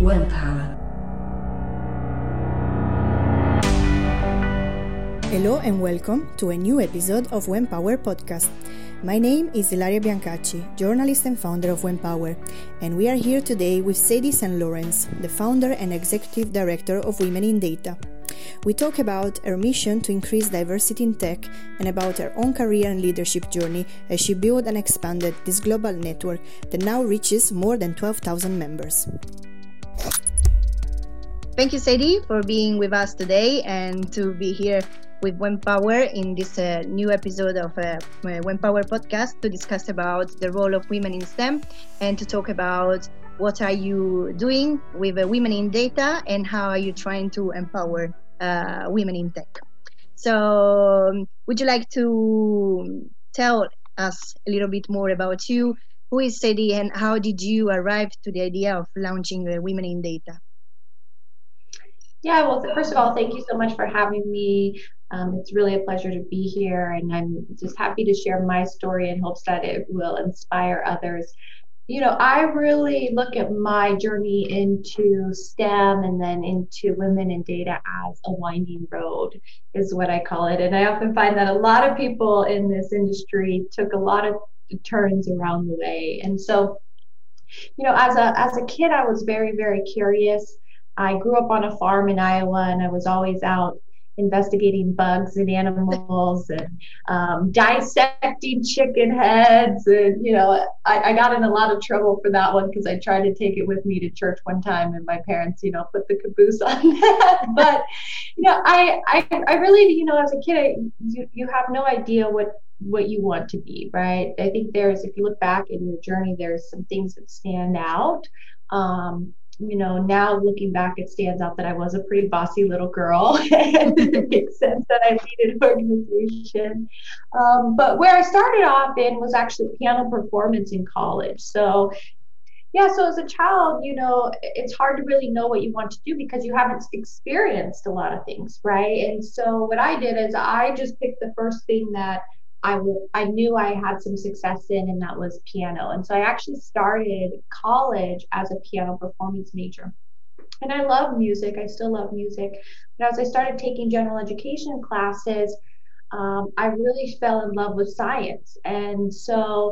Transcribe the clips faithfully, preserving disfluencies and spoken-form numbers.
WemPower. Hello and welcome to a new episode of WemPower podcast. My name is Ilaria Biancacci, journalist and founder of WemPower, and we are here today with Sadie Saint Lawrence, the founder and executive director of Women in Data. We talk about her mission to increase diversity in tech and about her own career and leadership journey as she built and expanded this global network that now reaches more than twelve thousand members. Thank you, Sadie, for being with us today and to be here with WemPower in this uh, new episode of uh, WemPower podcast to discuss about the role of women in STEM and to talk about what are you doing with uh, women in data and how are you trying to empower uh, women in tech. So um, would you like to tell us a little bit more about you? Who is Sadie and how did you arrive to the idea of launching uh, Women in Data? Yeah, well, first of all, thank you so much for having me. Um, it's really a pleasure to be here, and I'm just happy to share my story in hopes that it will inspire others. You know, I really look at my journey into STEM and then into women in data as a winding road, is what I call it. And I often find that a lot of people in this industry took a lot of turns around the way. And so, you know, as a as a kid, I was very, very curious. I grew up on a farm in Iowa, and I was always out investigating bugs and animals and um, dissecting chicken heads. And, you know, I, I got in a lot of trouble for that one because I tried to take it with me to church one time and my parents, you know, put the caboose on that. But, you know, I, I, I really, you know, as a kid, I, you, you have no idea what, what you want to be, right? I think there's, if you look back in your journey, there's some things that stand out. Um, You know, now looking back, it stands out that I was a pretty bossy little girl, and it makes sense that I needed organization. Um, but where I started off in was actually piano performance in college. So, yeah, so as a child, you know, it's hard to really know what you want to do because you haven't experienced a lot of things, right? And so what I did is I just picked the first thing that I, w- I knew I had some success in, and that was piano. And so I actually started college as a piano performance major. And I love music. I still love music. But as I started taking general education classes, um, I really fell in love with science. And so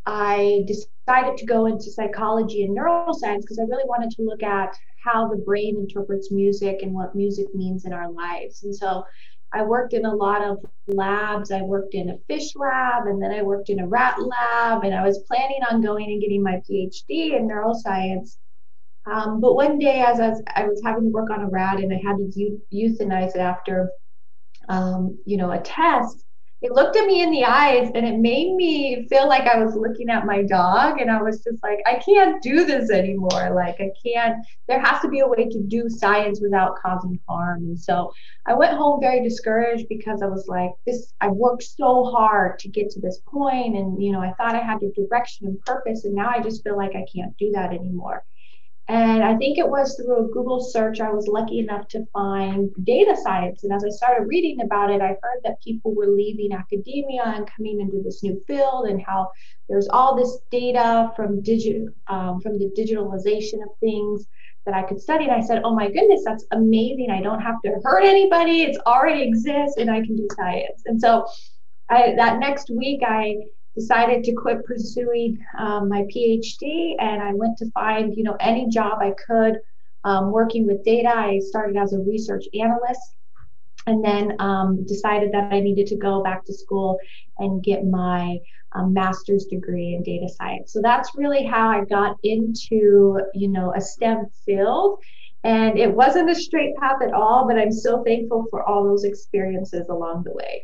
I decided to go into psychology and neuroscience because I really wanted to look at how the brain interprets music and what music means in our lives. And so I worked in a lot of labs. I worked in a fish lab, and then I worked in a rat lab, and I was planning on going and getting my PhD in neuroscience. Um, but one day, as I was, I was having to work on a rat, and I had to euthanize it after, um, you know, a test, it looked at me in the eyes, and it made me feel like I was looking at my dog, and I was just like, I can't do this anymore. Like, I can't, there has to be a way to do science without causing harm. And so I went home very discouraged because I was like, this, I worked so hard to get to this point, and, you know, I thought I had a direction and purpose, and now I just feel like I can't do that anymore. And I think it was through a Google search, I was lucky enough to find data science. And as I started reading about it, I heard that people were leaving academia and coming into this new field, and how there's all this data from digital, um, from the digitalization of things that I could study. And I said, oh my goodness, that's amazing. I don't have to hurt anybody. It's already exists, and I can do science. And so I, that next week, I decided to quit pursuing um, my PhD, and I went to find, you know, any job I could um, working with data. I started as a research analyst, and then um, decided that I needed to go back to school and get my um, master's degree in data science. So that's really how I got into, you know, a STEM field. And it wasn't a straight path at all, but I'm so thankful for all those experiences along the way.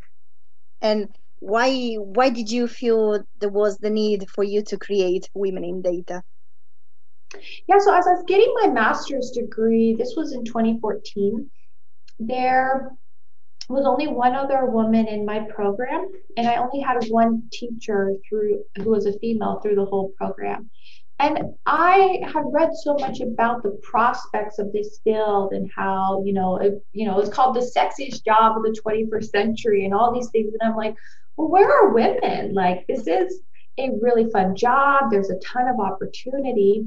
And why why did you feel there was the need for you to create Women in Data? Yeah, so as I was getting my master's degree, this was in twenty fourteen, there was only one other woman in my program, and I only had one teacher through who was a female through the whole program. And I had read so much about the prospects of this field and how, you know, it, you know, it was called the sexiest job of the twenty-first century and all these things. And I'm like, well, where are women? Like, this is a really fun job. There's a ton of opportunity.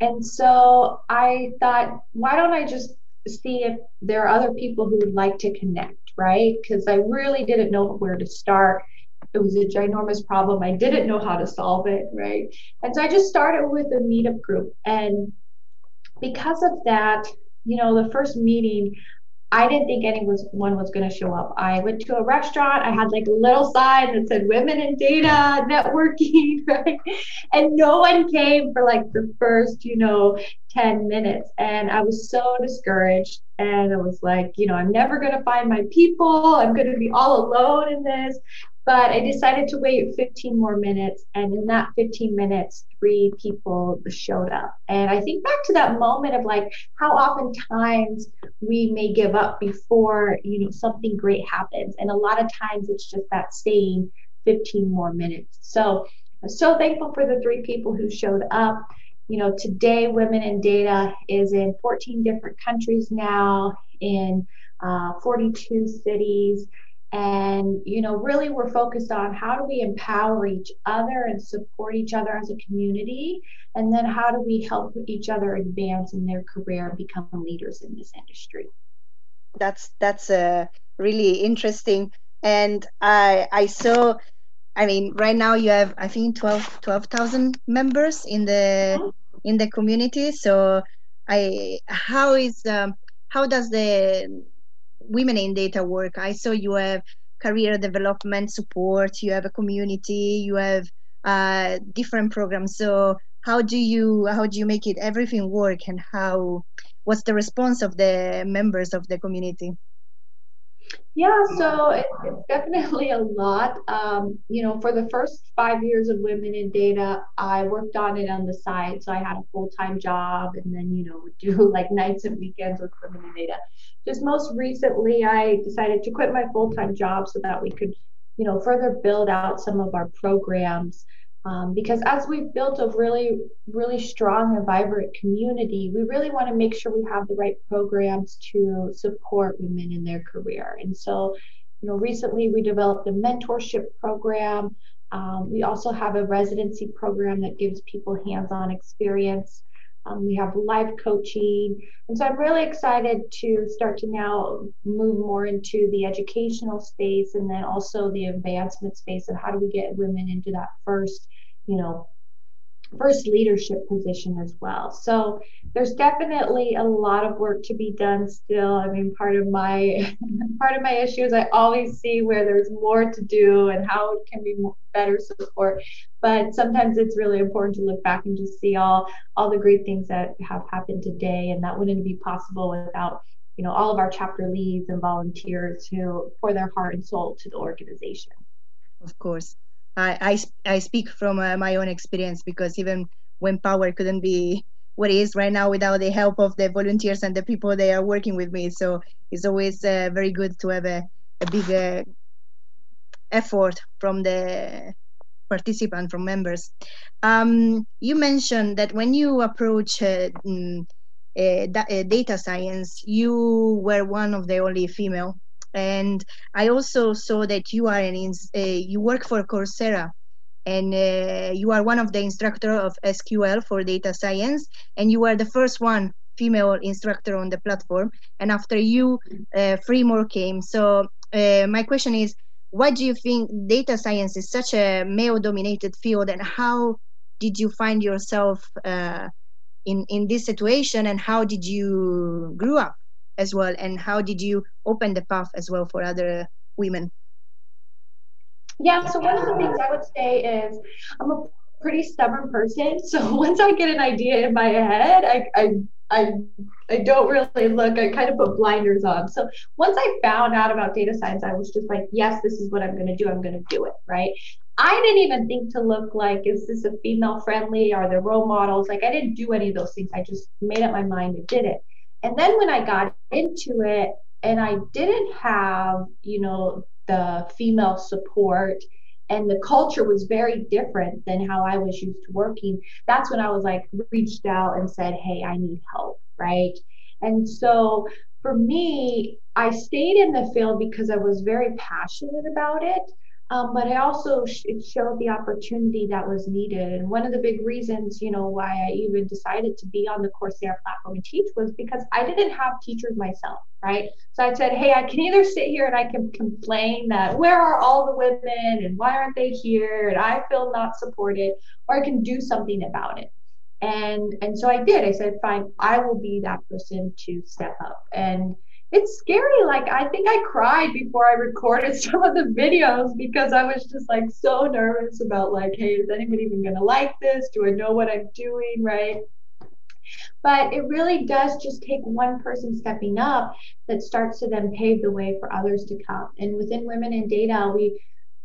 And so I thought, why don't I just see if there are other people who would like to connect, right? Because I really didn't know where to start. It was a ginormous problem. I didn't know how to solve it, right? And so I just started with a meetup group. And because of that, you know, the first meeting, I didn't think anyone was going to show up. I went to a restaurant. I had like a little sign that said women in data networking, right? And no one came for like the first, you know, ten minutes. And I was so discouraged. And I was like, you know, I'm never going to find my people. I'm going to be all alone in this. But I decided to wait fifteen more minutes. And in that fifteen minutes, three people showed up. And I think back to that moment of like how oftentimes we may give up before, you know, something great happens. And a lot of times it's just that staying fifteen more minutes. So I'm so thankful for the three people who showed up. You know, today Women in Data is in fourteen different countries now, in uh, forty-two cities. And, you know, really we're focused on how do we empower each other and support each other as a community? And then how do we help each other advance in their career and become leaders in this industry? That's that's uh, really interesting. And I I saw, I mean, right now you have, I think, twelve thousand members in the Mm-hmm. in the community. So I how is um, how does the Women in Data work? I saw you have career development support, you have a community, you have uh, different programs. So how do you how do you make it everything work, and how what's the response of the members of the community? Yeah, so it, it's definitely a lot. Um, you know, for the first five years of Women in Data, I worked on it on the side. So I had a full-time job and then, you know, would do like nights and weekends with Women in Data. Just most recently, I decided to quit my full-time job so that we could, you know, further build out some of our programs. Um, because as we've built a really, really strong and vibrant community, we really want to make sure we have the right programs to support women in their career. And so, you know, recently we developed a mentorship program. Um, we also have a residency program that gives people hands-on experience. Um, we have life coaching. And so I'm really excited to start to now move more into the educational space and then also the advancement space of how do we get women into that first, you know, first leadership position as well. So there's definitely a lot of work to be done still. I mean, part of my part of my issue is I always see where there's more to do and how it can be more, better support. But sometimes it's really important to look back and just see all all the great things that have happened today, and that wouldn't be possible without, you know, all of our chapter leads and volunteers who pour their heart and soul to the organization. Of course. I, I, I speak from uh, my own experience, because even WenPower couldn't be what it is right now without the help of the volunteers and the people they are working with me. So it's always uh, very good to have a, a big uh, effort from the participant, from members. Um, you mentioned that when you approach uh, mm, uh, da- uh, data science, you were one of the only female. And I also saw that you are an ins- uh, you work for Coursera, and uh, you are one of the instructor of S Q L for data science, and you are the first one female instructor on the platform. And after you, uh, three more came. So uh, my question is, why do you think data science is such a male-dominated field, and how did you find yourself uh, in in this situation, and how did you grew up as well, and how did you open the path as well for other women? Yeah, so one of the things I would say is I'm a pretty stubborn person. So once I get an idea in my head, I I I, I don't really look. I kind of put blinders on. So once I found out about data science, I was just like, yes, this is what I'm going to do. I'm going to do it, right? I didn't even think to look like, is this a female friendly? Are there role models? Like I didn't do any of those things. I just made up my mind and did it. And then when I got into it and I didn't have, you know, the female support and the culture was very different than how I was used to working, that's when I was like reached out and said, hey, I need help, right? And so for me, I stayed in the field because I was very passionate about it. Um, but I also sh- it showed the opportunity that was needed. And one of the big reasons, you know, why I even decided to be on the Coursera platform and teach was because I didn't have teachers myself, right? So I said, hey, I can either sit here and I can complain that where are all the women and why aren't they here? And I feel not supported, or I can do something about it. And and so I did. I said, fine, I will be that person to step up. And it's scary. Like, I think I cried before I recorded some of the videos because I was just like so nervous about like, hey, is anybody even gonna like this? Do I know what I'm doing, right? But it really does just take one person stepping up that starts to then pave the way for others to come. And within Women in Data, we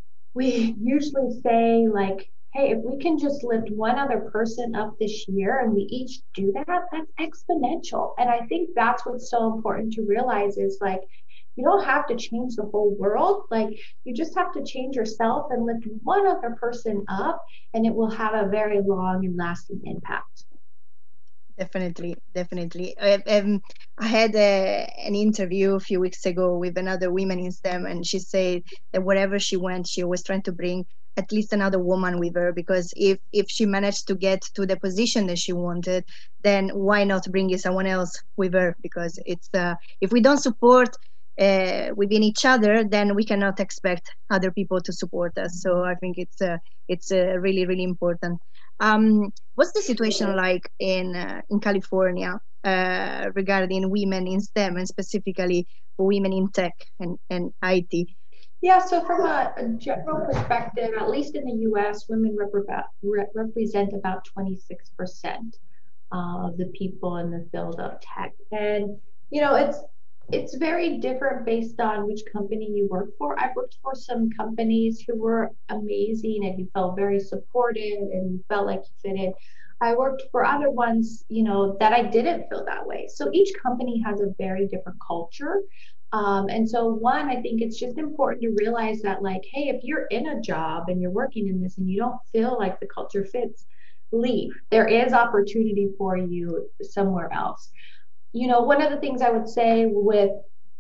we usually say like, hey, if we can just lift one other person up this year and we each do that, that's exponential. And I think that's what's so important to realize is like, you don't have to change the whole world. Like, you just have to change yourself and lift one other person up, and it will have a very long and lasting impact. Definitely, definitely. I, um, I had a, an interview a few weeks ago with another woman in STEM, and she said that wherever she went, she was trying to bring at least another woman with her, because if if she managed to get to the position that she wanted, then why not bring someone else with her? Because it's uh, if we don't support uh, within each other, then we cannot expect other people to support us. So I think it's uh, it's uh, really really important. Um, what's the situation like in uh, in California uh, regarding women in STEM, and specifically for women in tech and, and I T? Yeah, so from a, a general perspective, at least in the U S, women repre- re- represent about twenty-six percent of the people in the field of tech. And, you know, it's it's very different based on which company you work for. I've worked for some companies who were amazing and you felt very supported and you felt like you fit in. I worked for other ones, you know, that I didn't feel that way. So each company has a very different culture. Um, and so, one, I think it's just important to realize that, like, hey, if you're in a job and you're working in this and you don't feel like the culture fits, leave. There is opportunity for you somewhere else. You know, one of the things I would say with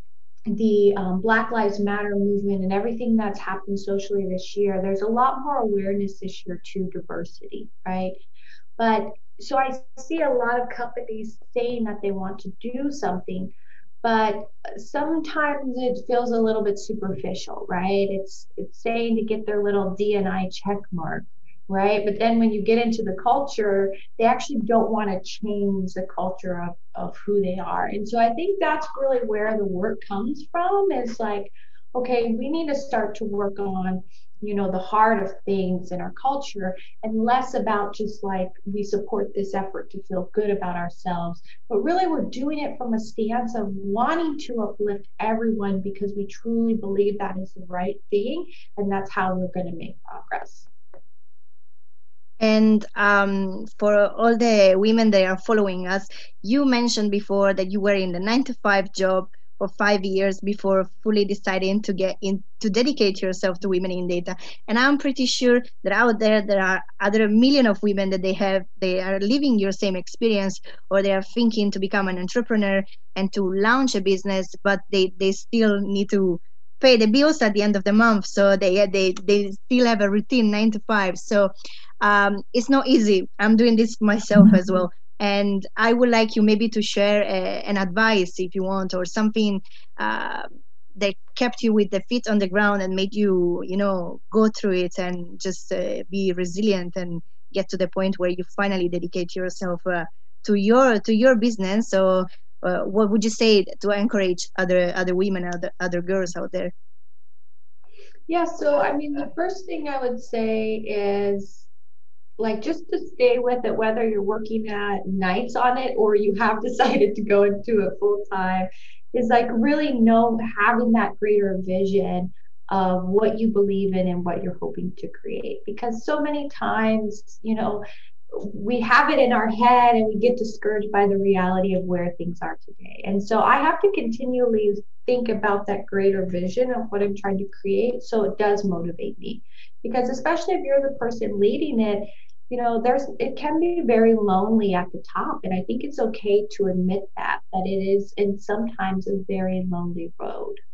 the um, Black Lives Matter movement and everything that's happened socially this year, there's a lot more awareness this year to diversity, right? But so I see a lot of companies saying that they want to do something, but sometimes it feels a little bit superficial, right? It's it's saying to get their little D and I check mark, right? But then when you get into the culture, they actually don't want to change the culture of, of who they are. And so I think that's really where the work comes from, is like, okay, we need to start to work on, you know, the heart of things in our culture, and less about just like we support this effort to feel good about ourselves, but really we're doing it from a stance of wanting to uplift everyone because we truly believe that is the right thing, and that's how we're going to make progress. And um, for all the women that are following us, you mentioned before that you were in the nine to five job for five years before fully deciding to get in to dedicate yourself to women in data. And I'm pretty sure that out there there are other million of women that they have they are living your same experience, or they are thinking to become an entrepreneur and to launch a business, but they they still need to pay the bills at the end of the month. So they they they still have a routine nine to five. So um, it's not easy. I'm doing this myself as well. And I would like you maybe to share a, an advice if you want, or something uh, that kept you with the feet on the ground and made you, you know, go through it and just uh, be resilient and get to the point where you finally dedicate yourself uh, to your to your business. So, uh, what would you say to encourage other other women, other other girls out there? Yeah, so I mean, the first thing I would say is like just to stay with it, whether you're working at nights on it or you have decided to go into it full time, is like really know having that greater vision of what you believe in and what you're hoping to create. Because so many times, you know, we have it in our head and we get discouraged by the reality of where things are today. And so I have to continually think about that greater vision of what I'm trying to create, so it does motivate me. Because especially if you're the person leading it, you know, there's it can be very lonely at the top. And I think it's okay to admit that, that it is, and sometimes a very lonely road.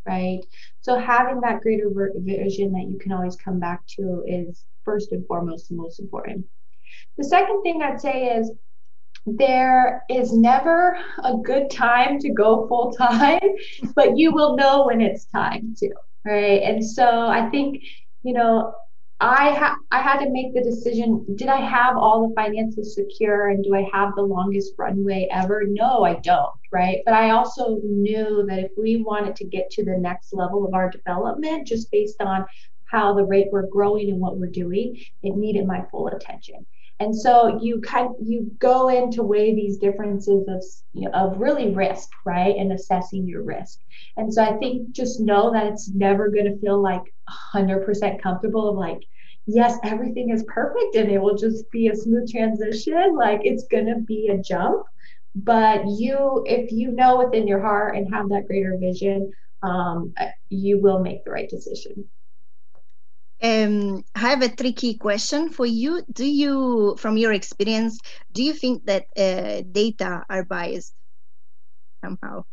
right? So having that greater vision that you can always come back to is first and foremost the most important. The second thing I'd say is there is never a good time to go full time, but you will know when it's time to, right? And so I think, you know, I ha- I had to make the decision, did I have all the finances secure and do I have the longest runway ever? No, I don't, right? But I also knew that if we wanted to get to the next level of our development, just based on how the rate we're growing and what we're doing, it needed my full attention. And so you kind you go in to weigh these differences of, you know, of really risk, right? And assessing your risk. And so I think just know that it's never going to feel like one hundred percent comfortable of like, yes, everything is perfect and it will just be a smooth transition. Like it's going to be a jump. But you, if you know within your heart and have that greater vision, um, you will make the right decision. Um, I have a tricky question for you. Do you, from your experience, do you think that uh, data are biased somehow?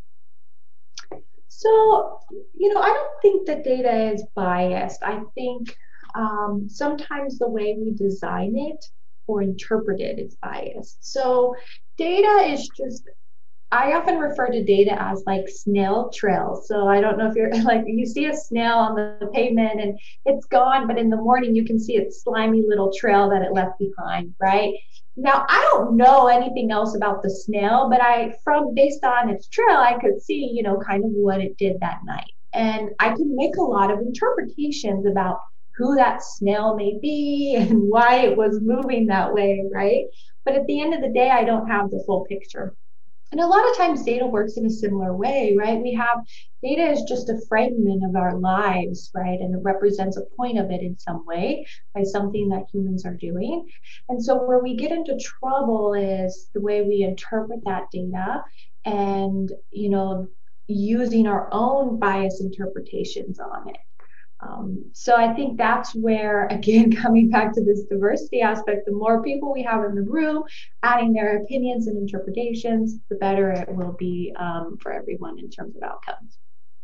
So, you know, I don't think that data is biased. I think um, sometimes the way we design it or interpret it is biased. So, data is just, I often refer to data as like snail trails. So I don't know if you're like, you see a snail on the pavement and it's gone, but in the morning you can see its slimy little trail that it left behind, right? Now, I don't know anything else about the snail, but I, from based on its trail, I could see, you know, kind of what it did that night. And I can make a lot of interpretations about who that snail may be and why it was moving that way, right? But at the end of the day, I don't have the full picture. And a lot of times data works in a similar way, right? We have data is just a fragment of our lives, right? And it represents a point of it in some way by something that humans are doing. And so where we get into trouble is the way we interpret that data and, you know, using our own bias interpretations on it. Um, so I think that's where, again, coming back to this diversity aspect, the more people we have in the room, adding their opinions and interpretations, the better it will be um, for everyone in terms of outcomes.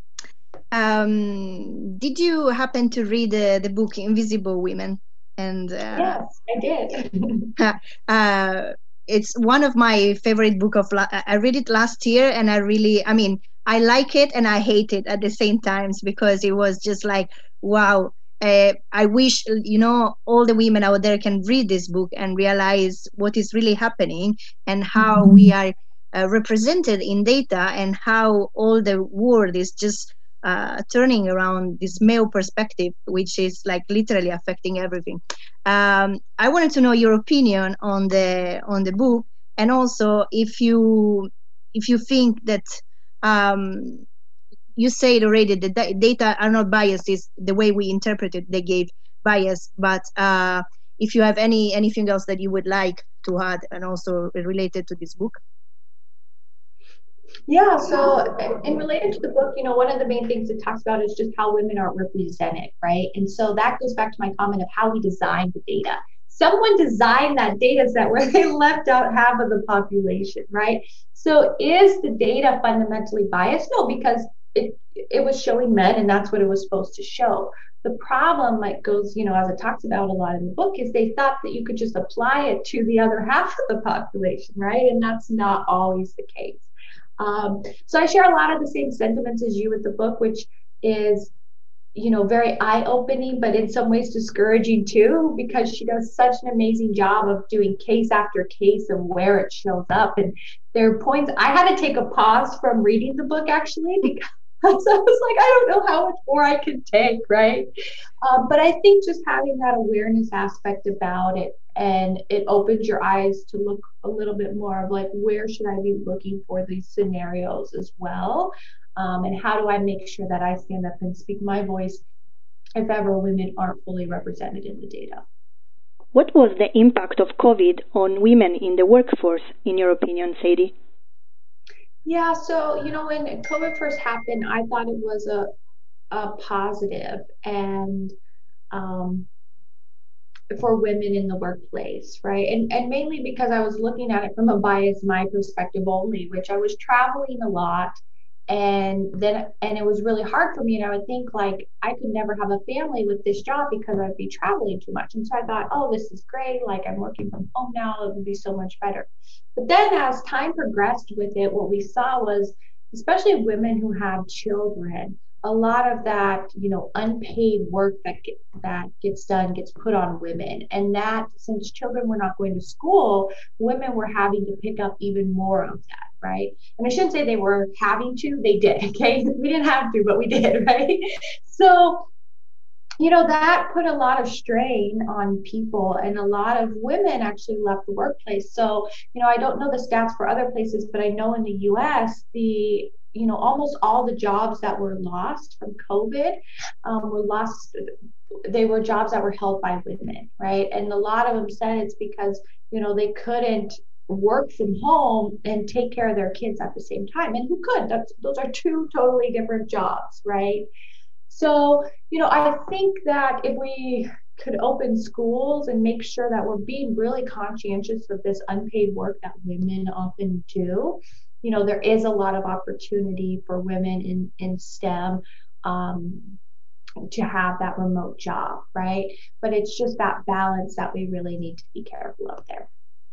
Um, did you happen to read uh, the book Invisible Women? And uh, yes, I did. uh, it's one of my favorite book of. I read it last year, and I really, I mean, I like it and I hate it at the same times because it was just like, wow. Uh, I wish, you know, all the women out there can read this book and realize what is really happening and how mm-hmm. we are uh, represented in data and how all the world is just uh, turning around this male perspective, which is like literally affecting everything. Um, I wanted to know your opinion on the on the book, and also if you if you think that um, you said already that the data are not biased, is the way we interpret it, they gave bias. But uh, if you have any anything else that you would like to add, and also related to this book. Yeah, so and related to the book, you know, one of the main things it talks about is just how women are represented, right? And so that goes back to my comment of how we design the data. Someone designed that data set where they left out half of the population, right? So is the data fundamentally biased? No, because it it was showing men and that's what it was supposed to show. The problem, like goes, you know, as it talks about a lot in the book, is they thought that you could just apply it to the other half of the population, right? And that's not always the case. Um, so I share a lot of the same sentiments as you with the book, which is, you know, very eye-opening, but in some ways discouraging too, because she does such an amazing job of doing case after case of where it shows up. And there are points, I had to take a pause from reading the book actually, because I was like, I don't know how much more I can take, right? Um, but I think just having that awareness aspect about it, and it opens your eyes to look a little bit more of like, where should I be looking for these scenarios as well? Um, and how do I make sure that I stand up and speak my voice if ever women aren't fully represented in the data? What was the impact of COVID on women in the workforce, in your opinion, Sadie? Yeah, so, you know, when COVID first happened, I thought it was a, a positive and um, for women in the workplace, right? And, and mainly because I was looking at it from a bias, my perspective only, which I was traveling a lot. And then, and it was really hard for me. And I would think like, I could never have a family with this job because I'd be traveling too much. And so I thought, oh, this is great. Like I'm working from home now. It would be so much better. But then as time progressed with it, what we saw was, especially women who have children, a lot of that, you know, unpaid work that get, that gets done gets put on women. And that, since children were not going to school, women were having to pick up even more of that, right? And I shouldn't say they were having to, they did, okay? We didn't have to, but we did, right? So, you know, that put a lot of strain on people, and a lot of women actually left the workplace. So, you know, I don't know the stats for other places, but I know in the U S, the you know, almost all the jobs that were lost from COVID um, were lost. They were jobs that were held by women, right? And a lot of them said it's because, you know, they couldn't work from home and take care of their kids at the same time. And who could? That's, those are two totally different jobs, right? So, you know, I think that if we could open schools and make sure that we're being really conscientious of this unpaid work that women often do, you know, there is a lot of opportunity for women in, in STEM um, to have that remote job, right? But it's just that balance that we really need to be careful of there.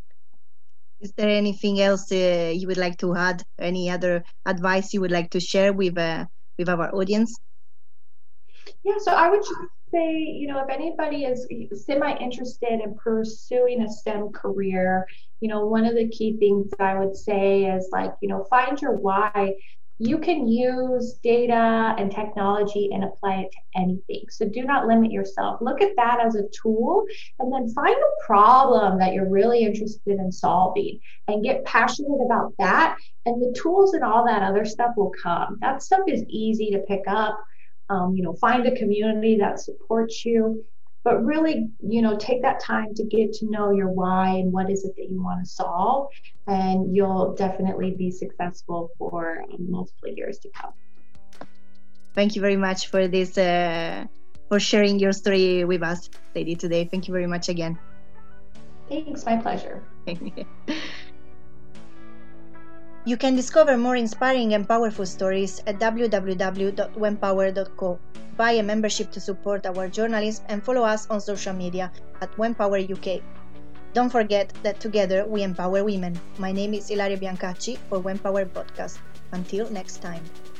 Is there anything else uh, you would like to add? Any other advice you would like to share with uh, with our audience? Yeah, so I would just say, you know, if anybody is semi-interested in pursuing a STEM career, you know, one of the key things I would say is like, you know, find your why. You can use data and technology and apply it to anything. So do not limit yourself. Look at that as a tool, and then find a problem that you're really interested in solving and get passionate about that. And the tools and all that other stuff will come. That stuff is easy to pick up. Um, you know, find a community that supports you, but really, you know, take that time to get to know your why and what is it that you want to solve, and you'll definitely be successful for um, multiple years to come. Thank you very much for this, uh, for sharing your story with us, Lady, today. Thank you very much again. Thanks, my pleasure. You can discover more inspiring and powerful stories at w w w dot wempower dot co. Buy a membership to support our journalism and follow us on social media at Wempower U K. Don't forget that together we empower women. My name is Ilaria Biancacci for Wempower Podcast. Until next time.